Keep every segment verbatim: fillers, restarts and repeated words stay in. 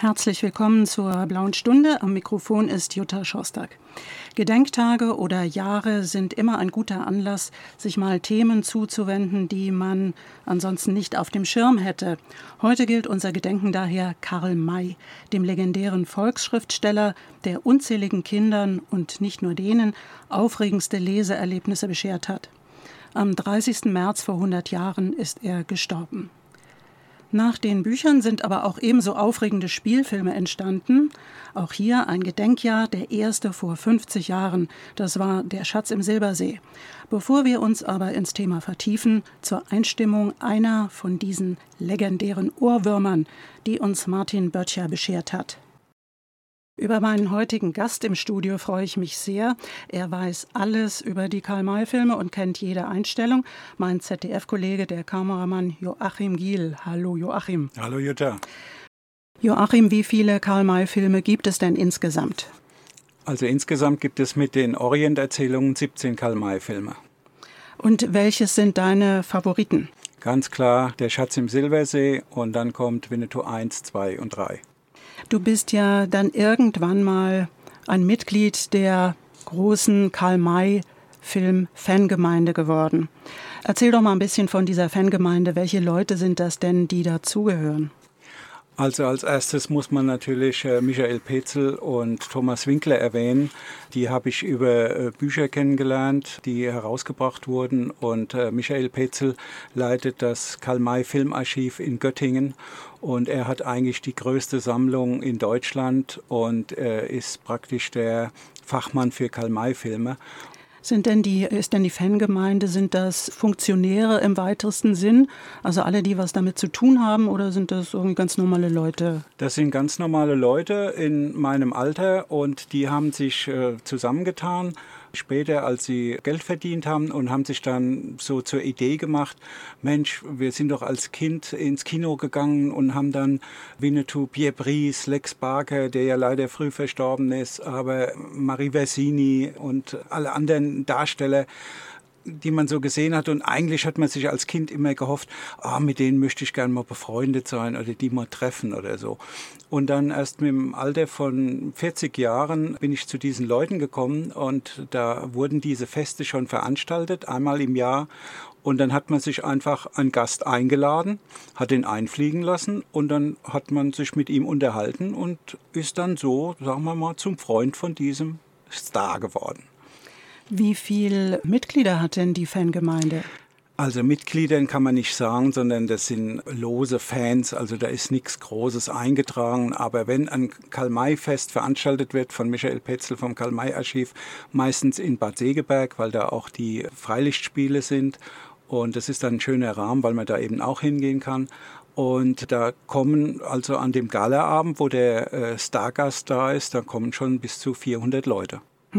Herzlich willkommen zur Blauen Stunde. Am Mikrofon ist Jutta Schostak. Gedenktage oder Jahre sind immer ein guter Anlass, sich mal Themen zuzuwenden, die man ansonsten nicht auf dem Schirm hätte. Heute gilt unser Gedenken daher Karl May, dem legendären Volksschriftsteller, der unzähligen Kindern und nicht nur denen aufregendste Leseerlebnisse beschert hat. Am dreißigsten März vor hundert Jahren ist er gestorben. Nach den Büchern sind aber auch ebenso aufregende Spielfilme entstanden. Auch hier ein Gedenkjahr, der erste vor fünfzig Jahren. Das war Der Schatz im Silbersee. Bevor wir uns aber ins Thema vertiefen, zur Einstimmung einer von diesen legendären Ohrwürmern, die uns Martin Böttcher beschert hat. Über meinen heutigen Gast im Studio freue ich mich sehr. Er weiß alles über die Karl-May-Filme und kennt jede Einstellung. Mein Z D F-Kollege, der Kameramann Joachim Giel. Hallo Joachim. Hallo Jutta. Joachim, wie viele Karl-May-Filme gibt es denn insgesamt? Also insgesamt gibt es mit den Orient-Erzählungen siebzehn Karl-May-Filme. Und welches sind deine Favoriten? Ganz klar Der Schatz im Silbersee und dann kommt Winnetou eins, zwei und drei. Du bist ja dann irgendwann mal ein Mitglied der großen Karl-May-Film-Fangemeinde geworden. Erzähl doch mal ein bisschen von dieser Fangemeinde. Welche Leute sind das denn, die dazugehören? Also als erstes muss man natürlich äh, Michael Petzel und Thomas Winkler erwähnen. Die habe ich über äh, Bücher kennengelernt, die herausgebracht wurden. Und äh, Michael Petzel leitet das Karl-May-Filmarchiv in Göttingen. Und er hat eigentlich die größte Sammlung in Deutschland und äh, ist praktisch der Fachmann für Karl-May-Filme. Sind denn die, ist denn die Fangemeinde, sind das Funktionäre im weitesten Sinn? Also alle, die was damit zu tun haben, oder sind das irgendwie ganz normale Leute? Das sind ganz normale Leute in meinem Alter und die haben sich äh, zusammengetan. Später, als sie Geld verdient haben und haben sich dann so zur Idee gemacht, Mensch, wir sind doch als Kind ins Kino gegangen und haben dann Winnetou, Pierre Brice, Lex Barker, der ja leider früh verstorben ist, aber Marie Versini und alle anderen Darsteller, die man so gesehen hat. Und eigentlich hat man sich als Kind immer gehofft, ah, mit denen möchte ich gerne mal befreundet sein oder die mal treffen oder so. Und dann erst mit dem Alter von vierzig Jahren bin ich zu diesen Leuten gekommen und da wurden diese Feste schon veranstaltet, einmal im Jahr. Und dann hat man sich einfach einen Gast eingeladen, hat ihn einfliegen lassen und dann hat man sich mit ihm unterhalten und ist dann so, sagen wir mal, zum Freund von diesem Star geworden. Wie viele Mitglieder hat denn die Fangemeinde? Also Mitgliedern kann man nicht sagen, sondern das sind lose Fans, also da ist nichts Großes eingetragen. Aber wenn ein Karl-May-Fest veranstaltet wird von Michael Petzel vom Karl-May-Archiv, meistens in Bad Segeberg, weil da auch die Freilichtspiele sind. Und das ist dann ein schöner Rahmen, weil man da eben auch hingehen kann. Und da kommen also an dem Galaabend, wo der äh, Stargast da ist, da kommen schon bis zu vierhundert Leute.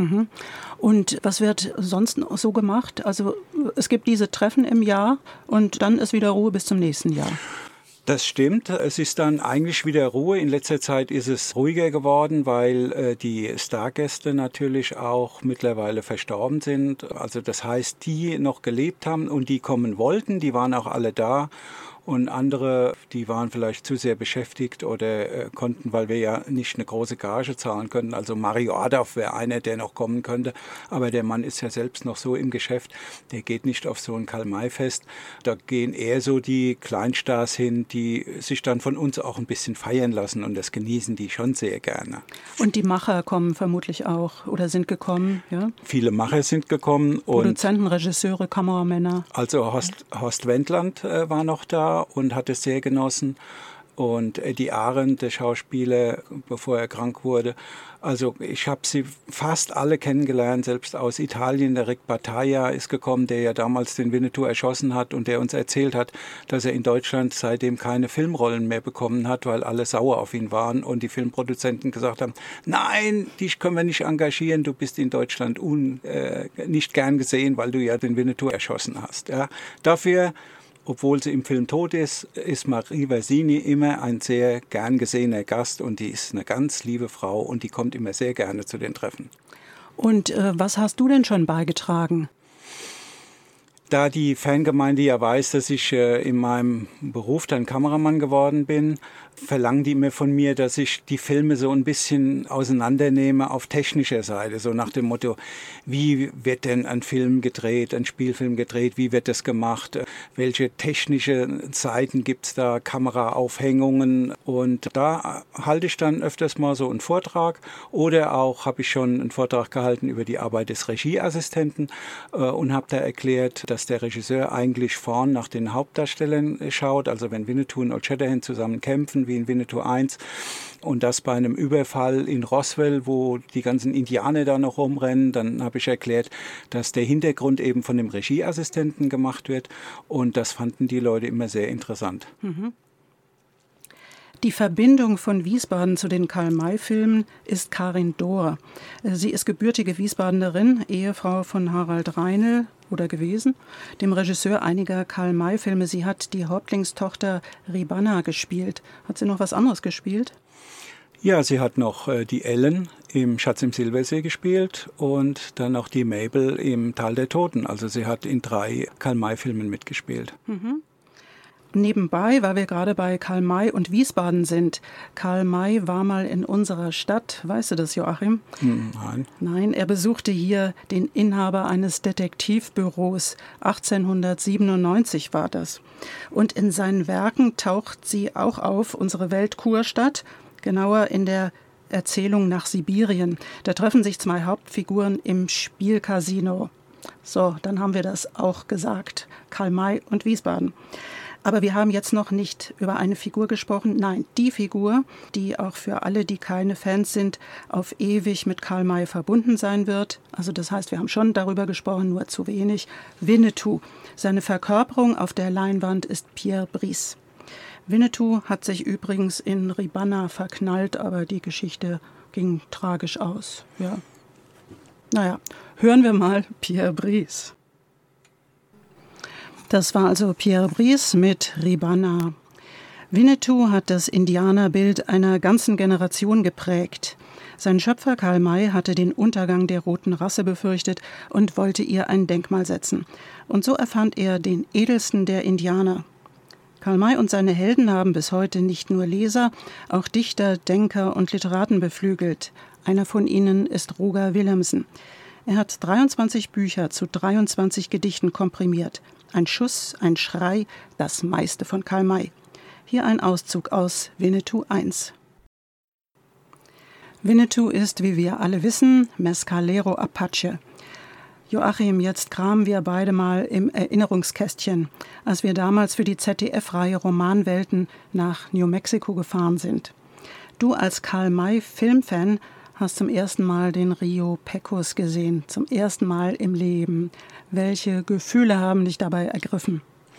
Und was wird sonst so gemacht? Also es gibt diese Treffen im Jahr und dann ist wieder Ruhe bis zum nächsten Jahr. Das stimmt. Es ist dann eigentlich wieder Ruhe. In letzter Zeit ist es ruhiger geworden, weil äh, die Stargäste natürlich auch mittlerweile verstorben sind. Also das heißt, die noch gelebt haben und die kommen wollten, die waren auch alle da. Und andere, die waren vielleicht zu sehr beschäftigt oder äh, konnten, weil wir ja nicht eine große Gage zahlen können. Also Mario Adorf wäre einer, der noch kommen könnte. Aber der Mann ist ja selbst noch so im Geschäft. Der geht nicht auf so ein Karl-May-Fest. Da gehen eher so die Kleinstars hin, die sich dann von uns auch ein bisschen feiern lassen. Und das genießen die schon sehr gerne. Und die Macher kommen vermutlich auch oder sind gekommen, ja? Viele Macher sind gekommen. Produzenten, Regisseure, Kameramänner. Also Horst, Horst Wendland äh, war noch da und hat es sehr genossen. Und Eddie Arendt, der Schauspieler, bevor er krank wurde. Also ich habe sie fast alle kennengelernt, selbst aus Italien. Der Rick Battaglia ist gekommen, der ja damals den Winnetou erschossen hat und der uns erzählt hat, dass er in Deutschland seitdem keine Filmrollen mehr bekommen hat, weil alle sauer auf ihn waren und die Filmproduzenten gesagt haben, nein, dich können wir nicht engagieren, du bist in Deutschland un, äh, nicht gern gesehen, weil du ja den Winnetou erschossen hast. Ja. Dafür, obwohl sie im Film tot ist, ist Marie Versini immer ein sehr gern gesehener Gast und die ist eine ganz liebe Frau und die kommt immer sehr gerne zu den Treffen. Und äh, was hast du denn schon beigetragen? da die Fangemeinde ja weiß, dass ich äh, in meinem Beruf dann Kameramann geworden bin, verlangen die immer von mir, dass ich die Filme so ein bisschen auseinandernehme auf technischer Seite. So nach dem Motto, wie wird denn ein Film gedreht, ein Spielfilm gedreht, wie wird das gemacht, welche technische Seiten gibt es da, Kameraaufhängungen. Und da halte ich dann öfters mal so einen Vortrag. Oder auch habe ich schon einen Vortrag gehalten über die Arbeit des Regieassistenten äh, und habe da erklärt, dass der Regisseur eigentlich vorn nach den Hauptdarstellern schaut. Also wenn Winnetou und Old Shatterhand zusammen kämpfen, wie in Winnetou eins, und das bei einem Überfall in Roswell, wo die ganzen Indianer da noch rumrennen, dann habe ich erklärt, dass der Hintergrund eben von dem Regieassistenten gemacht wird, und das fanden die Leute immer sehr interessant. Mhm. Die Verbindung von Wiesbaden zu den Karl-May-Filmen ist Karin Dohr. Sie ist gebürtige Wiesbadenerin, Ehefrau von Harald Reinl oder gewesen, dem Regisseur einiger Karl-May-Filme. Sie hat die Häuptlingstochter Ribanna gespielt. Hat sie noch was anderes gespielt? Ja, sie hat noch äh, die Ellen im Schatz im Silbersee gespielt und dann noch die Mabel im Tal der Toten. Also sie hat in drei Karl-May-Filmen mitgespielt. Mhm. Nebenbei, weil wir gerade bei Karl May und Wiesbaden sind. Karl May war mal in unserer Stadt. Weißt du das, Joachim? Nein. Nein, er besuchte hier den Inhaber eines Detektivbüros. achtzehnhundertsiebenundneunzig war das. Und in seinen Werken taucht sie auch auf, unsere Welt Kurstadt, genauer in der Erzählung nach Sibirien. Da treffen sich zwei Hauptfiguren im Spielcasino. So, dann haben wir das auch gesagt. Karl May und Wiesbaden. Aber wir haben jetzt noch nicht über eine Figur gesprochen. Nein, die Figur, die auch für alle, die keine Fans sind, auf ewig mit Karl May verbunden sein wird. Also das heißt, wir haben schon darüber gesprochen, nur zu wenig. Winnetou. Seine Verkörperung auf der Leinwand ist Pierre Brice. Winnetou hat sich übrigens in Ribanna verknallt, aber die Geschichte ging tragisch aus. Ja. Naja, hören wir mal Pierre Brice. Das war also Pierre Brice mit Ribanna. Winnetou hat das Indianerbild einer ganzen Generation geprägt. Sein Schöpfer Karl May hatte den Untergang der roten Rasse befürchtet und wollte ihr ein Denkmal setzen. Und so erfand er den edelsten der Indianer. Karl May und seine Helden haben bis heute nicht nur Leser, auch Dichter, Denker und Literaten beflügelt. Einer von ihnen ist Roger Willemsen. Er hat dreiundzwanzig Bücher zu dreiundzwanzig Gedichten komprimiert. Ein Schuss, ein Schrei, das meiste von Karl May. Hier ein Auszug aus Winnetou eins. Winnetou ist, wie wir alle wissen, Mescalero Apache. Joachim, jetzt kramen wir beide mal im Erinnerungskästchen, als wir damals für die Z D F-Reihe Romanwelten nach New Mexico gefahren sind. Du als Karl May-Filmfan hast zum ersten Mal den Rio Pecos gesehen, zum ersten Mal im Leben. Welche Gefühle haben dich dabei ergriffen?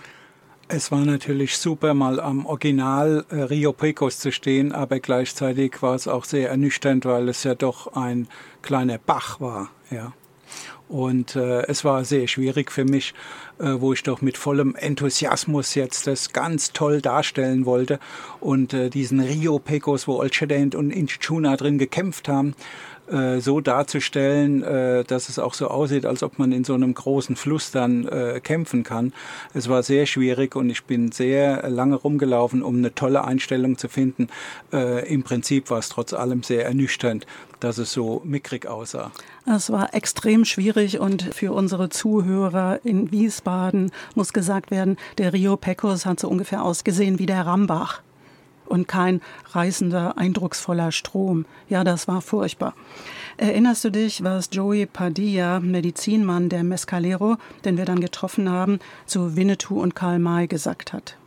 Es war natürlich super, mal am Original äh, Rio Pecos zu stehen, aber gleichzeitig war es auch sehr ernüchternd, weil es ja doch ein kleiner Bach war, ja. Und äh, es war sehr schwierig für mich, äh, wo ich doch mit vollem Enthusiasmus jetzt das ganz toll darstellen wollte. Und äh, diesen Rio Pecos, wo Old Shatterhand und Inchi Chuna drin gekämpft haben, äh, so darzustellen, äh, dass es auch so aussieht, als ob man in so einem großen Fluss dann äh, kämpfen kann. Es war sehr schwierig und ich bin sehr lange rumgelaufen, um eine tolle Einstellung zu finden. Äh, Im Prinzip war es trotz allem sehr ernüchternd, dass es so mickrig aussah. Es war extrem schwierig und für unsere Zuhörer in Wiesbaden muss gesagt werden, der Rio Pecos hat so ungefähr ausgesehen wie der Rambach und kein reißender, eindrucksvoller Strom. Ja, das war furchtbar. Erinnerst du dich, was Joey Padilla, Medizinmann der Mescalero, den wir dann getroffen haben, zu Winnetou und Karl May gesagt hat?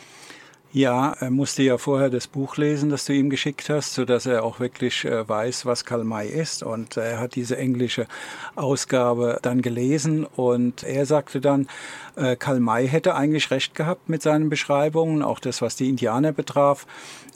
Ja, er musste ja vorher das Buch lesen, das du ihm geschickt hast, sodass er auch wirklich äh, weiß, was Karl May ist. Und er hat diese englische Ausgabe dann gelesen und er sagte dann, äh, Karl May hätte eigentlich recht gehabt mit seinen Beschreibungen, auch das, was die Indianer betraf.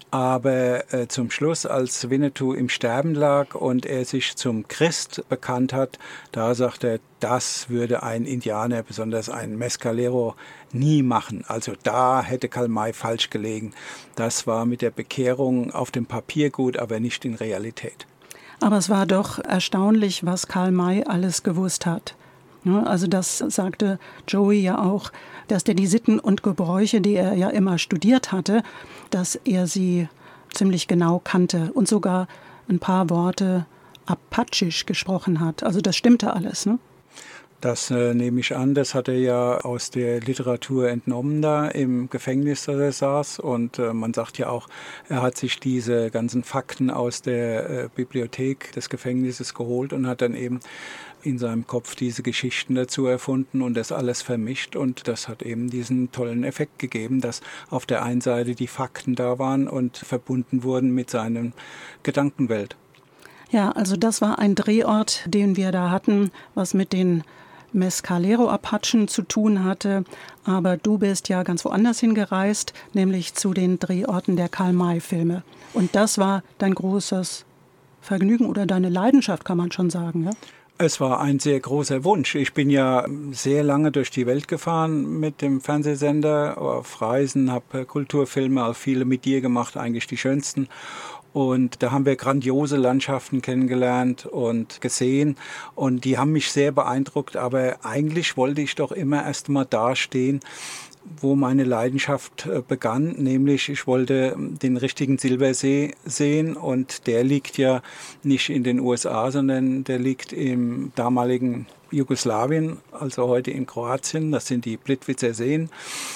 Aber äh, zum Schluss, als Winnetou im Sterben lag und er sich zum Christ bekannt hat, da sagt er, das würde ein Indianer, besonders ein Mescalero, nie machen. Also da hätte Karl May falsch gelegen. Das war mit der Bekehrung auf dem Papier gut, aber nicht in Realität. Aber es war doch erstaunlich, was Karl May alles gewusst hat. Ja, also das sagte Joey ja auch, dass der die Sitten und Gebräuche, die er ja immer studiert hatte, dass er sie ziemlich genau kannte und sogar ein paar Worte Apachisch gesprochen hat. Also das stimmte alles, ne? Das äh, nehme ich an, das hat er ja aus der Literatur entnommen da im Gefängnis, dass er saß. Und äh, man sagt ja auch, er hat sich diese ganzen Fakten aus der äh, Bibliothek des Gefängnisses geholt und hat dann eben in seinem Kopf diese Geschichten dazu erfunden und das alles vermischt. Und das hat eben diesen tollen Effekt gegeben, dass auf der einen Seite die Fakten da waren und verbunden wurden mit seiner Gedankenwelt. Ja, also das war ein Drehort, den wir da hatten, was mit den Mescalero-Apachen zu tun hatte. Aber du bist ja ganz woanders hingereist, nämlich zu den Drehorten der Karl-May-Filme. Und das war dein großes Vergnügen oder deine Leidenschaft, kann man schon sagen, ja? Es war ein sehr großer Wunsch. Ich bin ja sehr lange durch die Welt gefahren mit dem Fernsehsender, auf Reisen, habe Kulturfilme, auch viele mit dir gemacht, eigentlich die schönsten. Und da haben wir grandiose Landschaften kennengelernt und gesehen. Und die haben mich sehr beeindruckt. Aber eigentlich wollte ich doch immer erst mal dastehen, wo meine Leidenschaft begann. Nämlich, ich wollte den richtigen Silbersee sehen. Und der liegt ja nicht in den U S A, sondern der liegt im damaligen Jugoslawien, also heute in Kroatien. Das sind die Plitvicer Seen.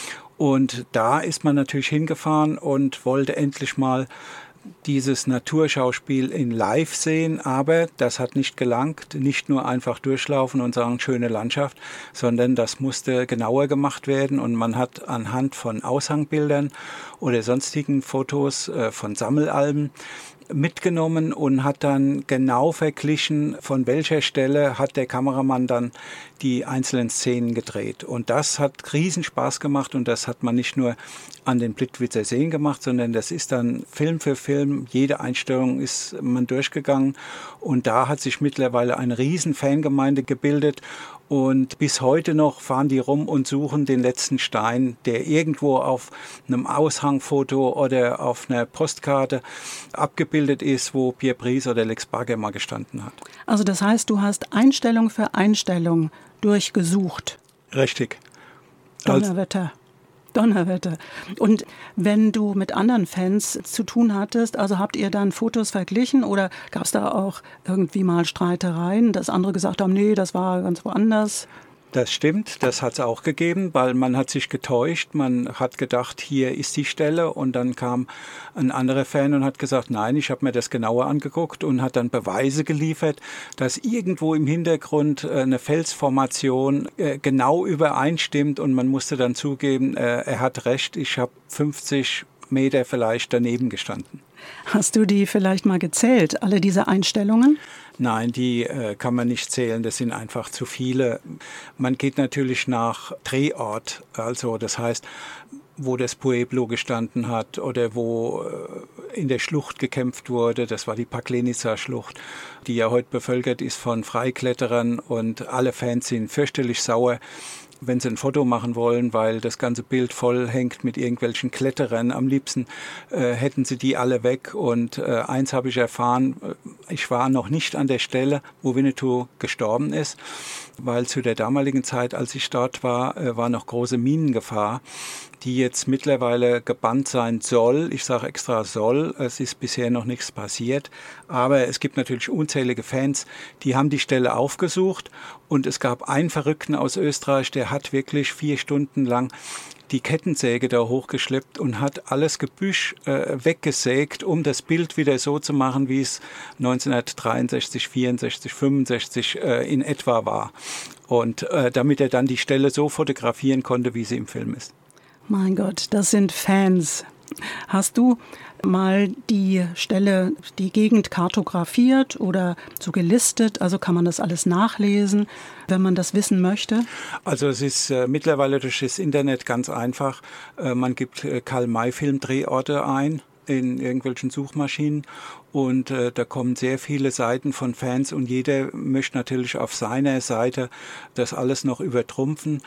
Und da ist man natürlich hingefahren und wollte endlich mal dieses Naturschauspiel in Live sehen, aber das hat nicht gelangt, nicht nur einfach durchlaufen und sagen, schöne Landschaft, sondern das musste genauer gemacht werden und man hat anhand von Aushangbildern oder sonstigen Fotos äh, von Sammelalben mitgenommen und hat dann genau verglichen, von welcher Stelle hat der Kameramann dann die einzelnen Szenen gedreht. Und das hat riesen Spaß gemacht und das hat man nicht nur an den Plitvicer Seen gemacht, sondern das ist dann Film für Film, jede Einstellung ist man durchgegangen und da hat sich mittlerweile eine riesen Fangemeinde gebildet. Und bis heute noch fahren die rum und suchen den letzten Stein, der irgendwo auf einem Aushangfoto oder auf einer Postkarte abgebildet ist, wo Pierre Brice oder Lex Barger mal gestanden hat. Also das heißt, du hast Einstellung für Einstellung durchgesucht. Richtig. Donnerwetter. Donnerwetter. Und wenn du mit anderen Fans zu tun hattest, also habt ihr dann Fotos verglichen oder gab es da auch irgendwie mal Streitereien, dass andere gesagt haben, nee, das war ganz woanders? Das stimmt, das hat es auch gegeben, weil man hat sich getäuscht, man hat gedacht, hier ist die Stelle und dann kam ein anderer Fan und hat gesagt, nein, ich habe mir das genauer angeguckt und hat dann Beweise geliefert, dass irgendwo im Hintergrund eine Felsformation genau übereinstimmt und man musste dann zugeben, er hat recht, ich habe fünfzig Meter vielleicht daneben gestanden. Hast du die vielleicht mal gezählt, alle diese Einstellungen? Nein, die äh, kann man nicht zählen, das sind einfach zu viele. Man geht natürlich nach Drehort, also das heißt, wo das Pueblo gestanden hat oder wo äh, in der Schlucht gekämpft wurde, das war die Paklenica-Schlucht, die ja heute bevölkert ist von Freikletterern und alle Fans sind fürchterlich sauer, wenn sie ein Foto machen wollen, weil das ganze Bild voll hängt mit irgendwelchen Kletterern. Am liebsten äh, hätten sie die alle weg. Und äh, eins habe ich erfahren, ich war noch nicht an der Stelle, wo Winnetou gestorben ist, weil zu der damaligen Zeit, als ich dort war, äh, war noch große Minengefahr, die jetzt mittlerweile gebannt sein soll. Ich sage extra soll, es ist bisher noch nichts passiert. Aber es gibt natürlich unzählige Fans, die haben die Stelle aufgesucht. Und es gab einen Verrückten aus Österreich, der hat wirklich vier Stunden lang die Kettensäge da hochgeschleppt und hat alles Gebüsch äh, weggesägt, um das Bild wieder so zu machen, wie es neunzehnhundertdreiundsechzig, vierundsechzig, fünfundsechzig äh, in etwa war. Und äh, damit er dann die Stelle so fotografieren konnte, wie sie im Film ist. Mein Gott, das sind Fans. Hast du mal die Stelle, die Gegend kartografiert oder so gelistet? Also kann man das alles nachlesen, wenn man das wissen möchte? Also es ist äh, mittlerweile durch das Internet ganz einfach. Äh, man gibt äh, Karl-May-Film-Drehorte ein in irgendwelchen Suchmaschinen und äh, da kommen sehr viele Seiten von Fans und jeder möchte natürlich auf seiner Seite das alles noch übertrumpfen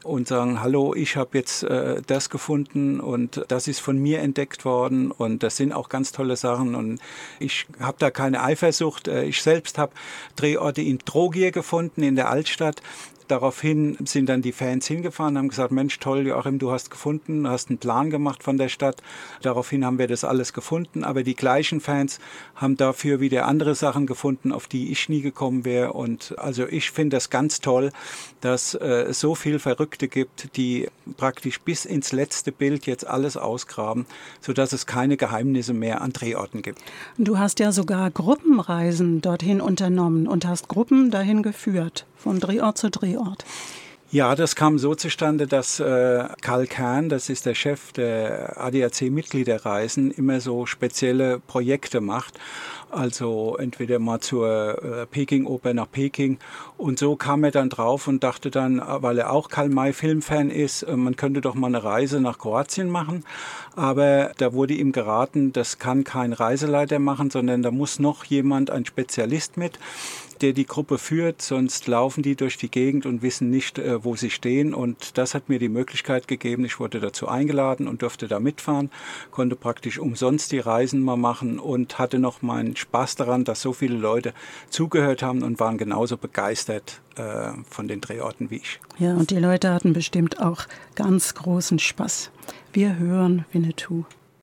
und sagen, hallo, ich habe jetzt äh, das gefunden und das ist von mir entdeckt worden und das sind auch ganz tolle Sachen und ich habe da keine Eifersucht. Ich selbst habe Drehorte in Trogir gefunden, in der Altstadt. Daraufhin sind dann die Fans hingefahren und haben gesagt, Mensch, toll, Joachim, du hast gefunden, du hast einen Plan gemacht von der Stadt. Daraufhin haben wir das alles gefunden, aber die gleichen Fans haben dafür wieder andere Sachen gefunden, auf die ich nie gekommen wäre. Und also ich finde das ganz toll, dass äh, es so viel Verrückte gibt, die praktisch bis ins letzte Bild jetzt alles ausgraben, sodass es keine Geheimnisse mehr an Drehorten gibt. Du hast ja sogar Gruppenreisen dorthin unternommen und hast Gruppen dahin geführt, von Drehort zu Drehort. Ja, das kam so zustande, dass äh, Karl Kern, das ist der Chef der A D A C-Mitgliederreisen, immer so spezielle Projekte macht. Also entweder mal zur äh, Peking-Oper nach Peking. Und so kam er dann drauf und dachte dann, weil er auch Karl-May-Filmfan ist, äh, man könnte doch mal eine Reise nach Kroatien machen. Aber da wurde ihm geraten, das kann kein Reiseleiter machen, sondern da muss noch jemand, ein Spezialist mit, der die Gruppe führt, sonst laufen die durch die Gegend und wissen nicht, äh, wo sie stehen. Und das hat mir die Möglichkeit gegeben. Ich wurde dazu eingeladen und durfte da mitfahren, konnte praktisch umsonst die Reisen mal machen und hatte noch meinen Spaß daran, dass so viele Leute zugehört haben und waren genauso begeistert äh, von den Drehorten wie ich. Ja, und die Leute hatten bestimmt auch ganz großen Spaß. Wir hören Winnetou.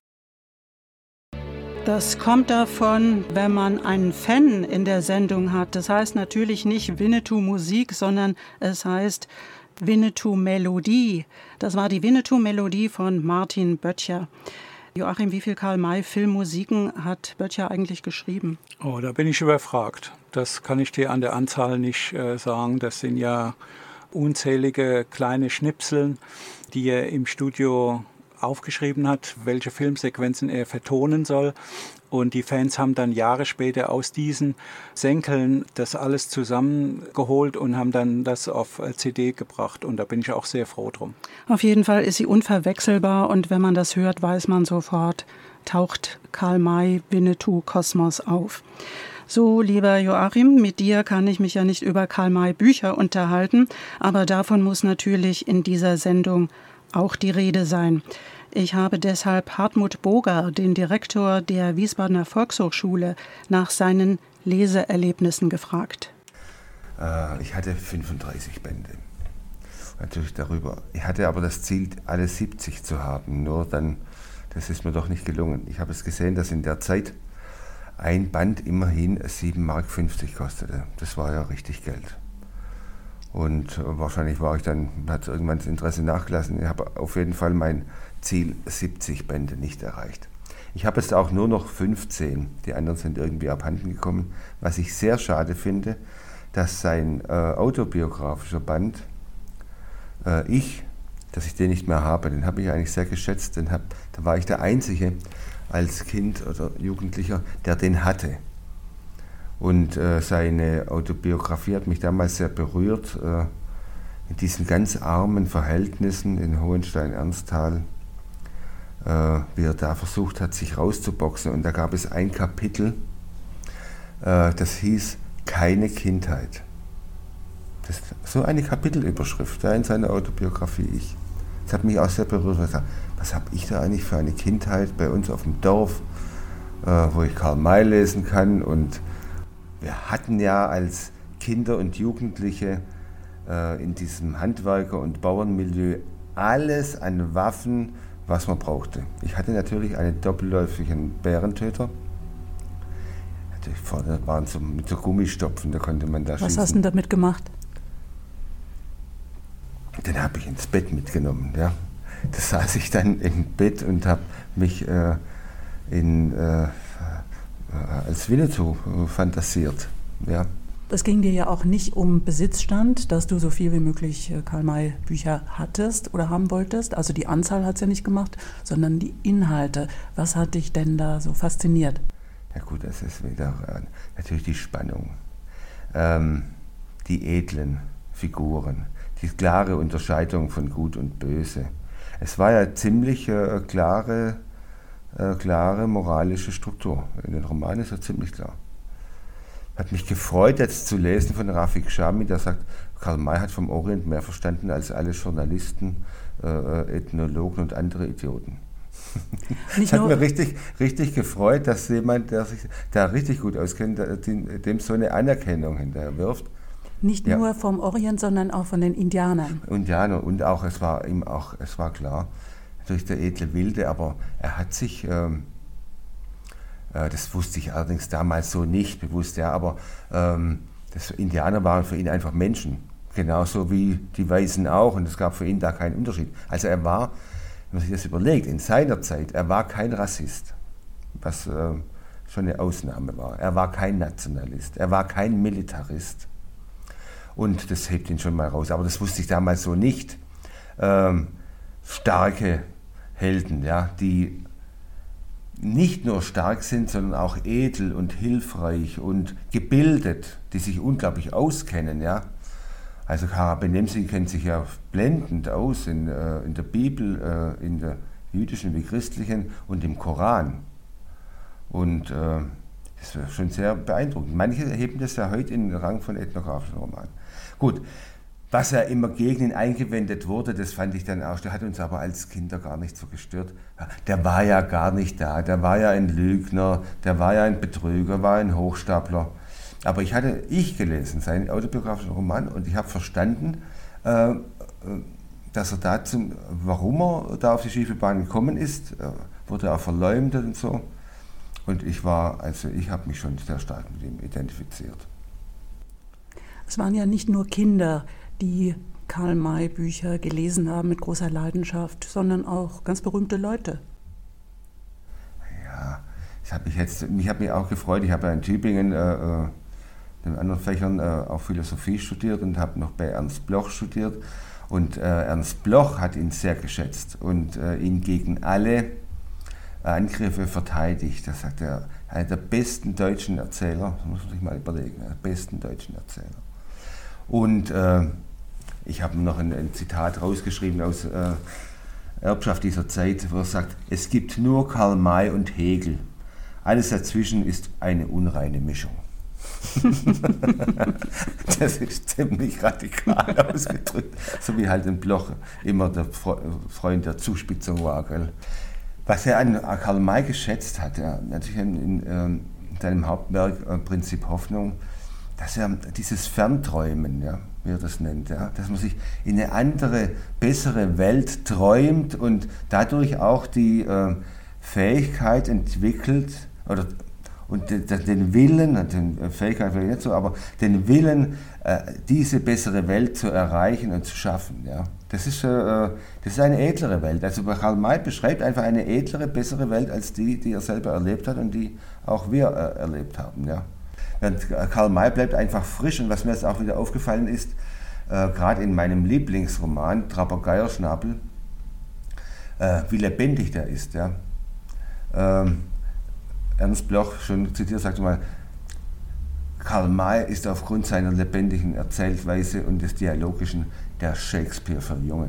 Das kommt davon, wenn man einen Fan in der Sendung hat. Das heißt natürlich nicht Winnetou-Musik, sondern es heißt Winnetou-Melodie. Das war die Winnetou-Melodie von Martin Böttcher. Joachim, wie viel Karl-May-Filmmusiken hat Böttcher eigentlich geschrieben? Oh, da bin ich überfragt. Das kann ich dir an der Anzahl nicht äh, sagen. Das sind ja unzählige kleine Schnipseln, die er im Studio aufgeschrieben hat, welche Filmsequenzen er vertonen soll. Und die Fans haben dann Jahre später aus diesen Senkeln das alles zusammengeholt und haben dann das auf C D gebracht. Und da bin ich auch sehr froh drum. Auf jeden Fall ist sie unverwechselbar und wenn man das hört, weiß man sofort, taucht Karl May Winnetou Kosmos auf. So, lieber Joachim, mit dir kann ich mich ja nicht über Karl May Bücher unterhalten, aber davon muss natürlich in dieser Sendung auch die Rede sein. Ich habe deshalb Hartmut Boger, den Direktor der Wiesbadener Volkshochschule, nach seinen Leseerlebnissen gefragt. Äh, ich hatte fünfunddreißig Bände. Natürlich darüber. Ich hatte aber das Ziel, alle siebzig zu haben. Nur dann, das ist mir doch nicht gelungen. Ich habe es gesehen, dass in der Zeit ein Band immerhin sieben Mark fünfzig kostete. Das war ja richtig Geld. Und wahrscheinlich war ich dann, hat irgendwann das Interesse nachgelassen. Ich habe auf jeden Fall mein Ziel siebzig Bände nicht erreicht. Ich habe jetzt auch nur noch fünfzehn. Die anderen sind irgendwie abhanden gekommen. Was ich sehr schade finde, dass sein äh, autobiografischer Band, äh, ich, dass ich den nicht mehr habe, den habe ich eigentlich sehr geschätzt. Den hab, da war ich der Einzige als Kind oder Jugendlicher, der den hatte. Und äh, seine Autobiografie hat mich damals sehr berührt, äh, in diesen ganz armen Verhältnissen in Hohenstein-Ernsthal, äh, wie er da versucht hat, sich rauszuboxen. Und da gab es ein Kapitel, äh, das hieß Keine Kindheit. Das ist so eine Kapitelüberschrift ja, in seiner Autobiografie. Ich, das hat mich auch sehr berührt. Ich gesagt, was habe ich da eigentlich für eine Kindheit bei uns auf dem Dorf, äh, wo ich Karl May lesen kann. Und wir hatten ja als Kinder und Jugendliche äh, in diesem Handwerker- und Bauernmilieu alles an Waffen, was man brauchte. Ich hatte natürlich einen doppelläufigen Bärentöter. Natürlich vorne waren so mit so Gummistopfen, da konnte man da Was schießen. hast du denn damit gemacht? Den habe ich ins Bett mitgenommen. Ja. Da saß ich dann im Bett und habe mich äh, in, äh, als Winnetou fantasiert. Ja. Das ging dir ja auch nicht um Besitzstand, dass du so viel wie möglich Karl-May-Bücher hattest oder haben wolltest. Also die Anzahl hat es ja nicht gemacht, sondern die Inhalte. Was hat dich denn da so fasziniert? Ja gut, das ist wieder äh, natürlich die Spannung. Ähm, die edlen Figuren, die klare Unterscheidung von Gut und Böse. Es war ja ziemlich äh, klare, äh, klare moralische Struktur. In den Romanen ist ja ziemlich klar. hat mich gefreut, jetzt zu lesen von Rafik Shami, der sagt, Karl May hat vom Orient mehr verstanden als alle Journalisten, äh, Ethnologen und andere Idioten. Es hat mir richtig, richtig gefreut, dass jemand, der sich da richtig gut auskennt, dem so eine Anerkennung hinterher wirft. Nicht ja. nur vom Orient, sondern auch von den Indianern. Indianer und auch, es war ihm auch, es war klar, durch der edle Wilde, aber er hat sich, ähm, äh, das wusste ich allerdings damals so nicht bewusst, ja, aber ähm, das Indianer waren für ihn einfach Menschen, genauso wie die Weißen auch, und es gab für ihn da keinen Unterschied. Also er war, wenn man sich das überlegt, in seiner Zeit, er war kein Rassist, was äh, schon eine Ausnahme war. Er war kein Nationalist, er war kein Militarist. Und das hebt ihn schon mal raus. Aber das wusste ich damals so nicht. Ähm, starke Helden, ja, die nicht nur stark sind, sondern auch edel und hilfreich und gebildet, die sich unglaublich auskennen, ja. Also Kara Benemsi kennt sich ja blendend aus in, äh, in der Bibel, äh, in der jüdischen wie christlichen und im Koran. Und äh, das war schon sehr beeindruckend. Manche heben das ja heute in den Rang von ethnografischen Roman. Gut, was ja immer gegen ihn eingewendet wurde, das fand ich dann auch, der hat uns aber als Kinder gar nicht so gestört. Der war ja gar nicht da, der war ja ein Lügner, der war ja ein Betrüger, war ein Hochstapler. Aber ich hatte ich gelesen, seinen autobiografischen Roman, und ich habe verstanden, äh, dass er dazu, warum er da auf die schiefe Bahn gekommen ist, äh, wurde auch verleumdet und so. Und ich war, also ich habe mich schon sehr stark mit ihm identifiziert. Es waren ja nicht nur Kinder, die Karl May Bücher gelesen haben mit großer Leidenschaft, sondern auch ganz berühmte Leute. Ja, ich habe mich jetzt, ich habe mich auch gefreut. Ich habe ja in Tübingen äh, in anderen Fächern äh, auch Philosophie studiert und habe noch bei Ernst Bloch studiert. Und äh, Ernst Bloch hat ihn sehr geschätzt und äh, ihn gegen alle Angriffe verteidigt. Da sagt er, einer der besten deutschen Erzähler, das muss man sich mal überlegen, der besten deutschen Erzähler. Und äh, ich habe noch ein, ein Zitat rausgeschrieben aus äh, Erbschaft dieser Zeit, wo er sagt, es gibt nur Karl May und Hegel. Alles dazwischen ist eine unreine Mischung. Das ist ziemlich radikal ausgedrückt, so wie halt ein Bloch immer der Freund der Zuspitzung war. Gell? Was er an Karl May geschätzt hat, ja, natürlich in, in, in seinem Hauptwerk äh, Prinzip Hoffnung, dass er dieses Fernträumen, ja, wie er das nennt, ja, dass man sich in eine andere, bessere Welt träumt und dadurch auch die äh, Fähigkeit entwickelt, oder und de, de, den Willen, den Fähigkeit vielleicht nicht so, aber den Willen, äh, diese bessere Welt zu erreichen und zu schaffen. Ja. Das ist, äh, das ist eine edlere Welt. Also Karl May beschreibt einfach eine edlere, bessere Welt als die, die er selber erlebt hat und die auch wir äh, erlebt haben. Ja. Und Karl May bleibt einfach frisch, und was mir jetzt auch wieder aufgefallen ist, äh, gerade in meinem Lieblingsroman Trapper Geierschnabel, äh, wie lebendig der ist. Ja. Ähm, Ernst Bloch, schon zitiert, sagte mal, Karl May ist aufgrund seiner lebendigen Erzählweise und des Dialogischen der Shakespeare für Jungen.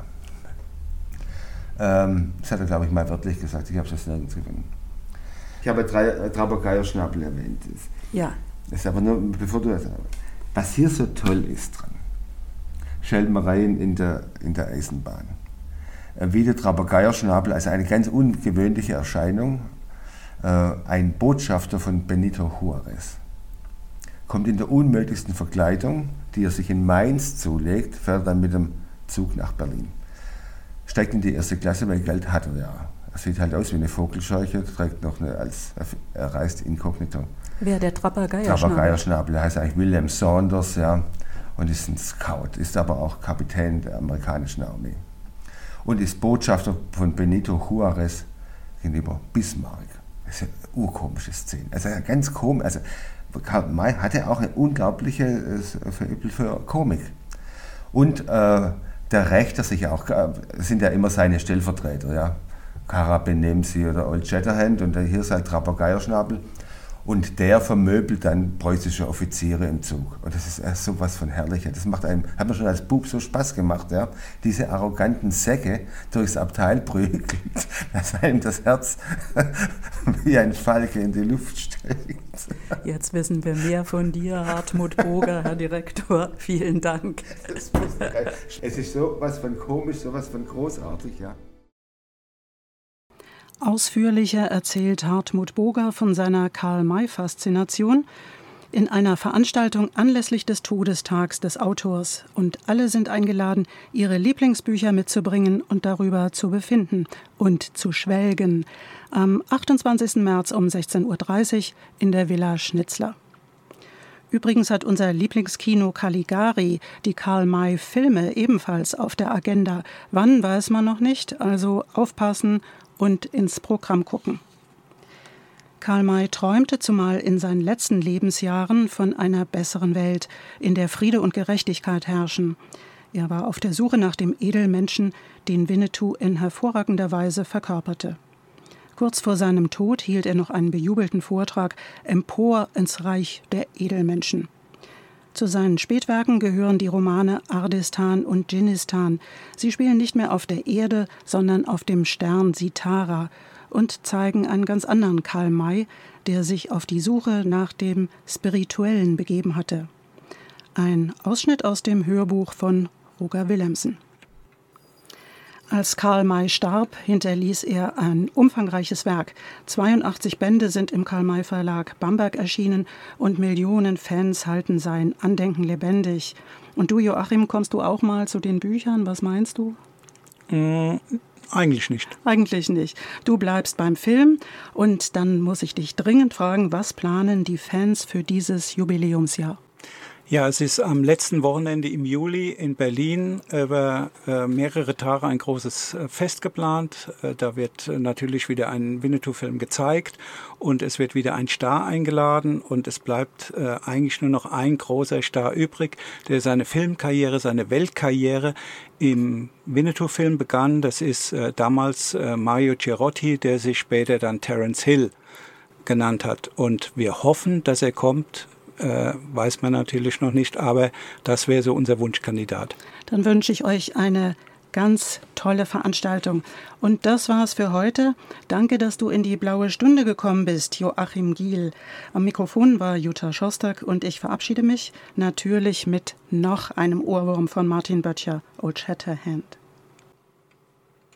Ja. Ähm, das hat er, glaube ich, mal wörtlich gesagt, ich habe es jetzt nirgends gefunden. Ich habe drei Trapper Geierschnabel erwähnt. Ja. Das ist aber nur, bevor du das, was hier so toll ist dran, Schelmereien in der, in der Eisenbahn. Wie der Trapper Geierschnabel, also eine ganz ungewöhnliche Erscheinung, ein Botschafter von Benito Juárez, kommt in der unmöglichsten Verkleidung, die er sich in Mainz zulegt, fährt dann mit dem Zug nach Berlin. Steigt in die erste Klasse, weil Geld hat er ja. Er sieht halt aus wie eine Vogelscheuche, trägt noch eine, als er reist inkognito. Wer, der Trapper Geierschnabel? Trapper Geierschnabel, der heißt eigentlich William Saunders, ja, und ist ein Scout, ist aber auch Kapitän der amerikanischen Armee. Und ist Botschafter von Benito Juárez gegenüber Bismarck. Das ist eine urkomische Szene. Also ganz komisch. Also Karl May hatte auch eine unglaubliche Verübel für Komik. Und äh, der Rächter sich auch, sind ja immer seine Stellvertreter, ja. Kara Benemsi oder Old Shatterhand, und hier ist halt Trapper Geierschnabel. Und der vermöbelt dann preußische Offiziere im Zug. Und das ist erst so was von herrlicher. Das macht einem, hat mir schon als Bub so Spaß gemacht, ja. Diese arroganten Säcke durchs Abteil prügelt, dass einem das Herz wie ein Falke in die Luft steigt. Jetzt wissen wir mehr von dir, Hartmut Boger, Herr Direktor. Vielen Dank. Es ist so was von komisch, so was von großartig, ja. Ausführlicher erzählt Hartmut Boger von seiner Karl-May-Faszination in einer Veranstaltung anlässlich des Todestags des Autors. Und alle sind eingeladen, ihre Lieblingsbücher mitzubringen und darüber zu befinden und zu schwelgen. Am achtundzwanzigsten März um sechzehn Uhr dreißig in der Villa Schnitzler. Übrigens hat unser Lieblingskino Caligari die Karl-May-Filme ebenfalls auf der Agenda. Wann, weiß man noch nicht, also aufpassen und ins Programm gucken. Karl May träumte zumal in seinen letzten Lebensjahren von einer besseren Welt, in der Friede und Gerechtigkeit herrschen. Er war auf der Suche nach dem Edelmenschen, den Winnetou in hervorragender Weise verkörperte. Kurz vor seinem Tod hielt er noch einen bejubelten Vortrag Empor ins Reich der Edelmenschen. Zu seinen Spätwerken gehören die Romane Ardistan und Dschinnistan. Sie spielen nicht mehr auf der Erde, sondern auf dem Stern Sitara und zeigen einen ganz anderen Karl May, der sich auf die Suche nach dem Spirituellen begeben hatte. Ein Ausschnitt aus dem Hörbuch von Roger Willemsen. Als Karl May starb, hinterließ er ein umfangreiches Werk. zweiundachtzig Bände sind im Karl-May-Verlag Bamberg erschienen und Millionen Fans halten sein Andenken lebendig. Und du, Joachim, kommst du auch mal zu den Büchern? Was meinst du? Mm, eigentlich nicht. Eigentlich nicht. Du bleibst beim Film und dann muss ich dich dringend fragen, was planen die Fans für dieses Jubiläumsjahr? Ja, es ist am letzten Wochenende im Juli in Berlin über äh, mehrere Tage ein großes äh, Fest geplant. Äh, da wird äh, natürlich wieder ein Winnetou-Film gezeigt und es wird wieder ein Star eingeladen und es bleibt äh, eigentlich nur noch ein großer Star übrig, der seine Filmkarriere, seine Weltkarriere im Winnetou-Film begann. Das ist äh, damals äh, Mario Girotti, der sich später dann Terence Hill genannt hat. Und wir hoffen, dass er kommt. Äh, weiß man natürlich noch nicht, aber das wäre so unser Wunschkandidat. Dann wünsche ich euch eine ganz tolle Veranstaltung. Und das war's für heute. Danke, dass du in die blaue Stunde gekommen bist, Joachim Giel. Am Mikrofon war Jutta Schostak und ich verabschiede mich natürlich mit noch einem Ohrwurm von Martin Böttcher, Old Shatterhand.